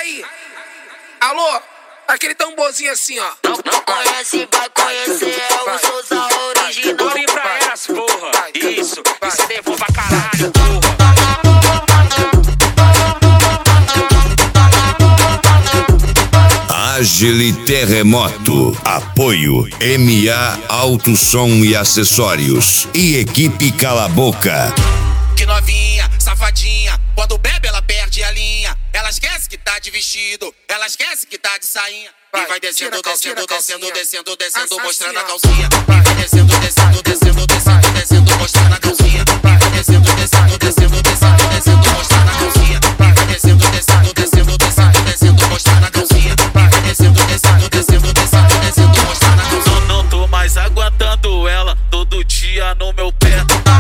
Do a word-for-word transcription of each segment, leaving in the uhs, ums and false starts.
Aí, alô, aquele tamborzinho assim, ó. Não, não conhece, vai conhecer, é o Souza original. Bora pra elas, porra. Isso, isso é devo pra caralho, porra. Agile Terremoto, apoio M A Alto Som e Acessórios e equipe Cala Boca. Que novinha, safadinha, quando bebe ela perde a linha. Ela esquece que tá de vestido, ela esquece que tá de sainha. E vai descendo, descendo, descendo, descendo, descendo, mostrando a calcinha. E vai descendo, descendo, descendo, descendo, descendo, mostrando a calcinha. E vai descendo, descendo, descendo, descendo, descendo, mostrando a calcinha. E vai descendo, descendo, descendo, descendo, descendo, mostrando a calcinha. E vai descendo, descendo, descendo, descendo, descendo, mostrando a calcinha. Não tô mais aguentando ela todo dia no meu pé.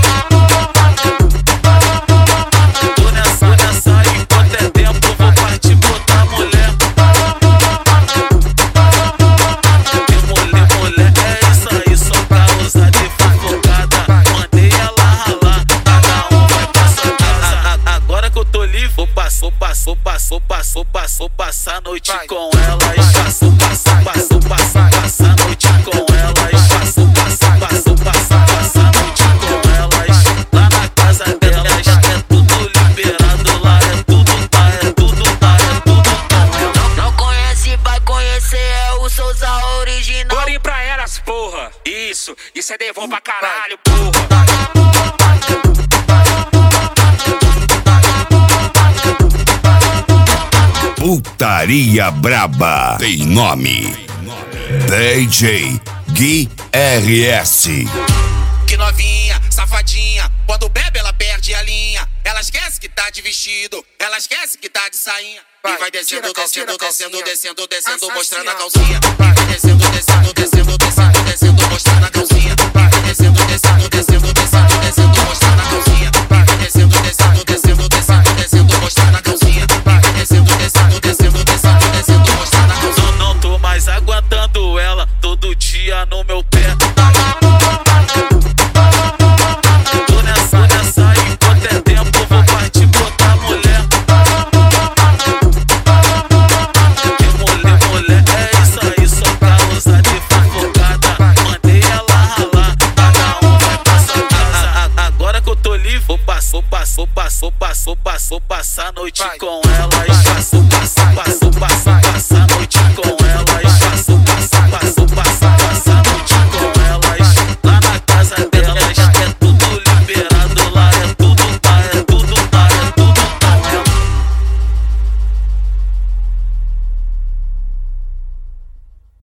Vou passar, vou passar, vou passar a noite com ela e passo, passo, passo, passo, passo a noite com ela e passo, passo, passo, passo, passo a noite com ela e lá na casa delas é tudo liberado, lá é tudo tá, é tudo tá, é tudo com ela. Não, não conhece, vai conhecer, é o Souza original. Bora pra elas, porra. Isso, isso é devo pra caralho, porra. Putaria Braba tem nome: D J Gui R S. Que novinha, safadinha, quando bebe ela perde a linha. Ela esquece que tá de vestido, ela esquece que tá de sainha. E vai descendo, descendo, descendo, descendo, descendo, mostrando a calcinha. E vai descendo, descendo, descendo, descendo, descendo, mostrando a calcinha. E vai descendo, descendo, descendo, descendo, descendo, mostrando a calcinha. E vai descendo, descendo, descendo, descendo, descendo, mostrando a calcinha. E vai descendo, descendo, descendo, descendo, descendo, mostrando a calcinha. Não, não tô mais aguentando ela todo dia no meu pé. Vou passar, vou passar, vou passar, vou passar a noite com